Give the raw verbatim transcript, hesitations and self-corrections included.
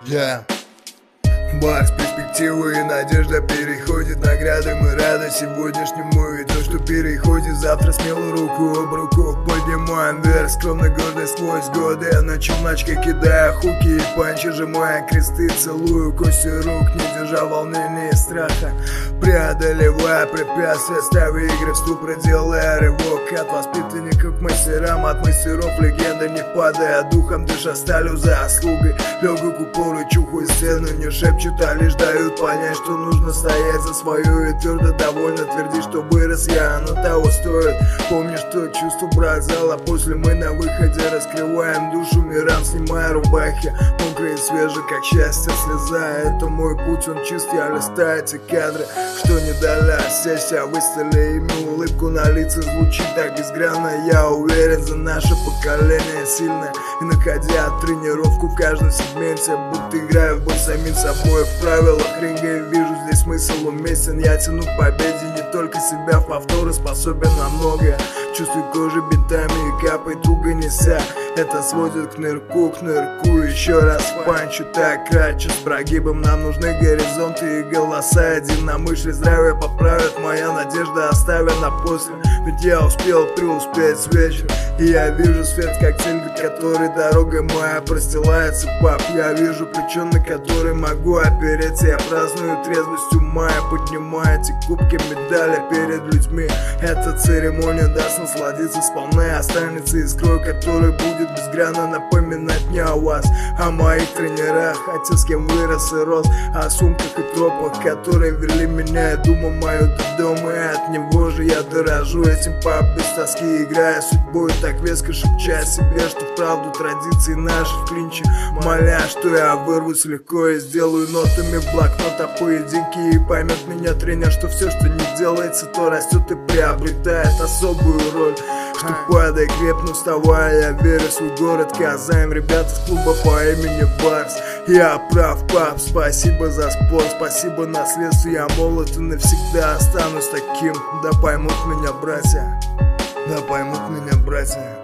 Yeah. Барс, перспективы и надежда переходит награды. Мы рады сегодняшнему и то, что переходит. Завтра смело руку об руку поднимаем вверх. Скромно гордо сквозь годы на челночке кидая хуки и панчи, сжимая кресты, целую кости рук, не держа волнения и страха, преодолевая препятствия, ставя игры в ступор, делая рывок от воспитанников к мастерам, от мастеров легенда, не падая духом, дыша сталью заслугой. Легок упор и чухаю стену, не шепчут, а лишь дают понять, что нужно стоять за свою и твердо довольно твердить, что вырос я, оно того стоит. Помни, что чувство брак зала, после мы на выходе раскрываем душу мирам, снимая рубахи, мокрые и свежие, как счастье слеза. Это мой путь, он чист, я листаю эти кадры, что не дали сессия, выставили ими улыбку на лице, звучит так безгранно. Я уверен, за наше поколение сильное, и находя тренировку в каждом сегменте, будто играю в бой самим собой. В правилах ринга я вижу здесь смысл уместен. Я тяну к победе не только себя, в повторы способен на многое. Чувствую кожей бинтами и капает туго неся. Это сводит к нырку, к нырку. Еще раз панчу так кратче, с прогибом. Нам нужны горизонты и голоса. Единомыслие здравия поправят, моя надежда оставлена после. Ведь я успел преуспеть с вечера, и я вижу свет как цель, до которой дорога моя простилается, пап. Я вижу плечо, на которое могу опереться. Я праздную трезвостью мая, поднимая эти кубки, медали перед людьми. Эта церемония даст насладиться сполна, останется искрой, которая будет безгранно напоминать мне о вас, о моих тренерах, отец, с кем вырос и рос, о сумках и тропах, которые вели меня, и думал мою до дома, и от него же я дорожу этим, пап, без тоски, играя судьбой, так веско шепча себе, что вправду традиции наши в клинче, моля, что я вырвусь легко и сделаю нотами в блокнот о поединке, и поймет меня тренер, что все, что не делается, то растет и приобретает особую роль. Что падай, крепну, вставай, я верю в свой город Казань. Ребята с клуба по имени Барс. Я прав, пап, спасибо за спорт, спасибо наследству. Я молод и навсегда останусь таким. Да поймут меня братья, да поймут меня братья.